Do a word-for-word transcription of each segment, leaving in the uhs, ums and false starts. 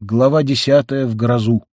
Глава десятая. В грозу.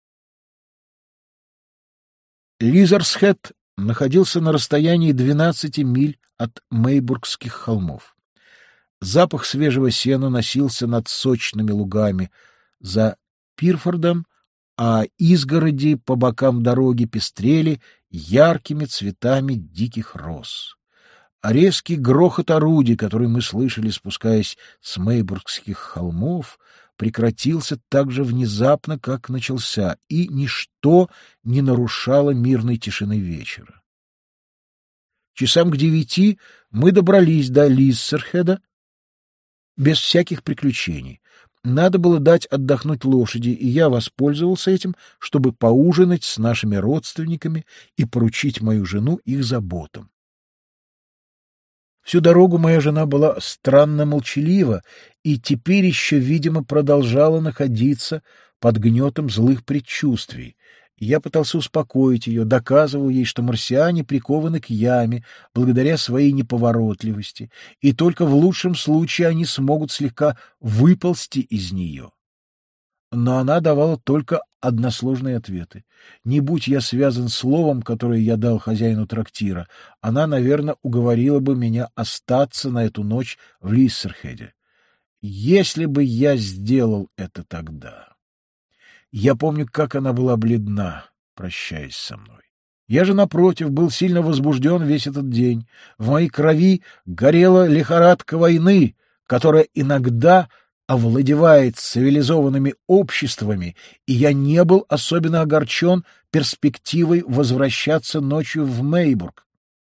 Лизерсхед находился на расстоянии двенадцати миль от Мейбургских холмов. Запах свежего сена носился над сочными лугами за Пирфордом, а изгороди по бокам дороги пестрели яркими цветами диких роз. А резкий грохот орудий, который мы слышали, спускаясь с Мейбургских холмов, прекратился так же внезапно, как начался, и ничто не нарушало мирной тишины вечера. Часам к девяти мы добрались до Лизерсхеда без всяких приключений. Надо было дать отдохнуть лошади, и я воспользовался этим, чтобы поужинать с нашими родственниками и поручить мою жену их заботам. Всю дорогу моя жена была странно молчалива и теперь еще, видимо, продолжала находиться под гнетом злых предчувствий. Я пытался успокоить ее, доказывал ей, что марсиане прикованы к яме благодаря своей неповоротливости, и только в лучшем случае они смогут слегка выползти из нее. Но она давала только односложные ответы. Не будь я связан словом, которое я дал хозяину трактира, она, наверное, уговорила бы меня остаться на эту ночь в Лизерсхеде. Если бы я сделал это тогда... Я помню, как она была бледна, прощаясь со мной. Я же, напротив, был сильно возбужден весь этот день. В моей крови горела лихорадка войны, которая иногда овладевает цивилизованными обществами, и я не был особенно огорчен перспективой возвращаться ночью в Мейбург.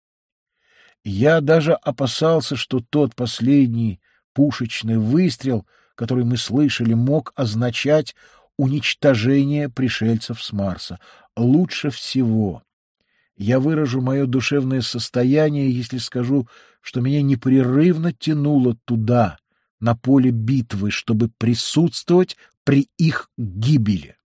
Я даже опасался, что тот последний пушечный выстрел, который мы слышали, мог означать уничтожение пришельцев с Марса. Лучше всего я выражу мое душевное состояние, если скажу, что меня непрерывно тянуло туда, на поле битвы, чтобы присутствовать при их гибели.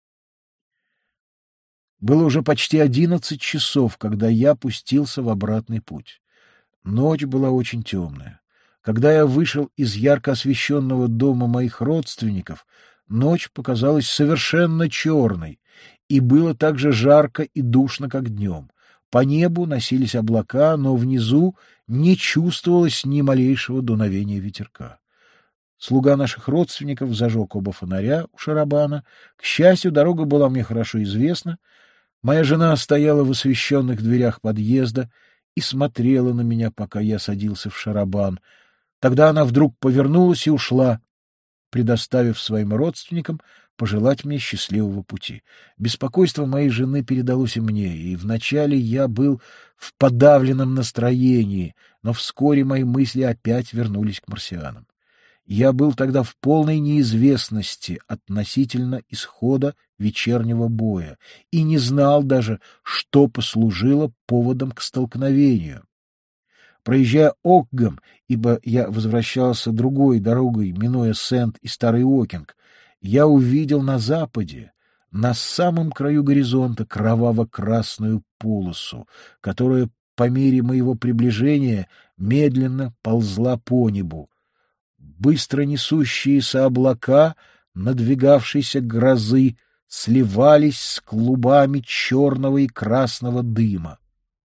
Было уже почти одиннадцать часов, когда я пустился в обратный путь. Ночь была очень темная. Когда я вышел из ярко освещенного дома моих родственников, ночь показалась совершенно черной, и было так же жарко и душно, как днем. По небу носились облака, но внизу не чувствовалось ни малейшего дуновения ветерка. Слуга наших родственников зажег оба фонаря у шарабана. К счастью, дорога была мне хорошо известна. Моя жена стояла в освещенных дверях подъезда и смотрела на меня, пока я садился в шарабан. Тогда она вдруг повернулась и ушла, предоставив своим родственникам пожелать мне счастливого пути. Беспокойство моей жены передалось и мне, и вначале я был в подавленном настроении, но вскоре мои мысли опять вернулись к марсианам. Я был тогда в полной неизвестности относительно исхода вечернего боя и не знал даже, что послужило поводом к столкновению. Проезжая Окгам, ибо я возвращался другой дорогой, минуя Сент и Старый Окинг, я увидел на западе, на самом краю горизонта, кроваво-красную полосу, которая по мере моего приближения медленно ползла по небу. Быстро несущиеся облака надвигавшейся грозы сливались с клубами черного и красного дыма.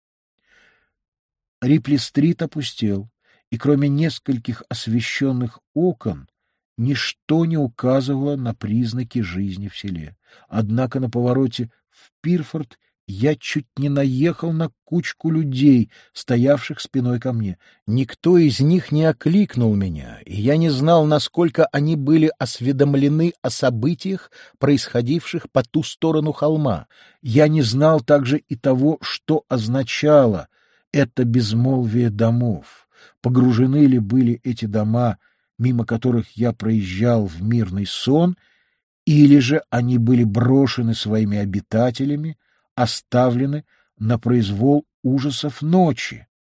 Рипли-стрит опустел, и кроме нескольких освещенных окон ничто не указывало на признаки жизни в селе. Однако на повороте в Пирфорд я чуть не наехал на кучку людей, стоявших спиной ко мне. Никто из них не окликнул меня, и я не знал, насколько они были осведомлены о событиях, происходивших по ту сторону холма. Я не знал также и того, что означало это безмолвие домов. Погружены ли были эти дома, мимо которых я проезжал, в мирный сон, или же они были брошены своими обитателями, оставлены на произвол ужасов ночи?